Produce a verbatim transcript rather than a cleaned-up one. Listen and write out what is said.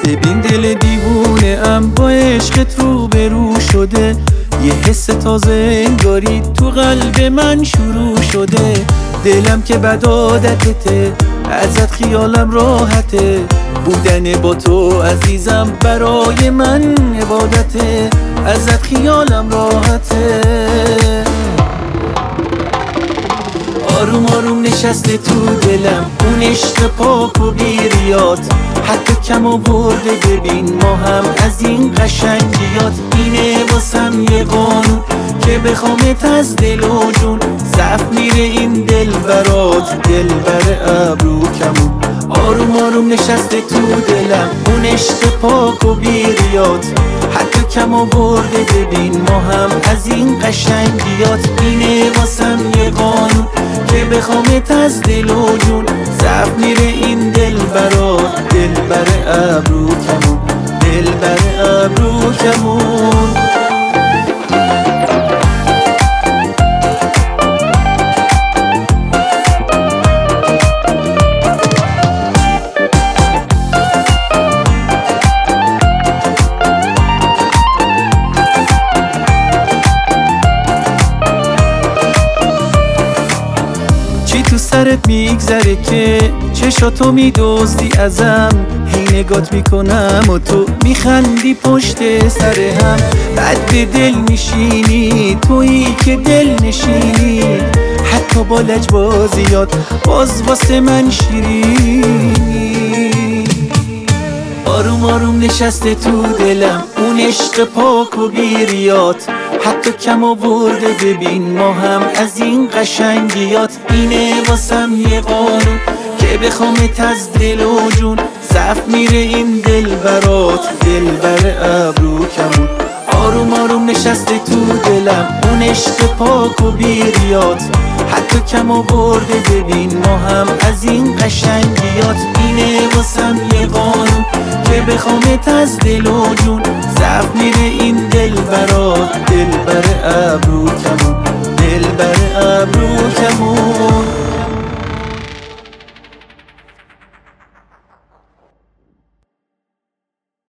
ببین دل دیوونه ام با عشقت رو به رو شده، یه حس تازه انگاری تو قلب من شروع شده. دلم که بد عادتته، ازت خیالم راحته، بودن با تو عزیزم برای من عبادته، ازت خیالم راحته. آروم آروم نشسته تو دلم اون عشق پاک و بیریات، حتی کم آورده ببین ما هم از این قشنگیات. اینه واسم یه قانون که بخوامت از دل و جون، ضعف میره این دل برات، دل بر ابرو کمون. آروم آروم نشسته تو دلم اون عشق پاک و بیریات، حتی کم آورده ببین ما هم از این قشنگیات. اینه واسم یه قانون که بخوامت از دل و جون، ضعف میره این دل برات، دل بر ابرو کمون، دل بر ابرو کمون. تو سرت میگذره که چشاتو میدزدی ازم، هی نگات میکنم و تو میخندی پشت سر هم. بعد به دل میشینی تویی که دل نشینی، حتی با لجبازیات باز واسه من شیرینی. آروم آروم نشسته تو دلم اون عشق پاک و بیریات، حتی کم آورده ببین ما هم از این قشنگیات. اینه واسم یه قانون که بخوامت از دل و جون، ضعف میره این دل برات، دل بر ابرو کمون. آروم آروم نشسته تو دلم اون عشق پاک و بیریات، حتی کم آورده ببین ما هم از این قشنگیات. اینه واسم یه قانون که بخوامت از دل و جون، ضعف میره این دل برات، دل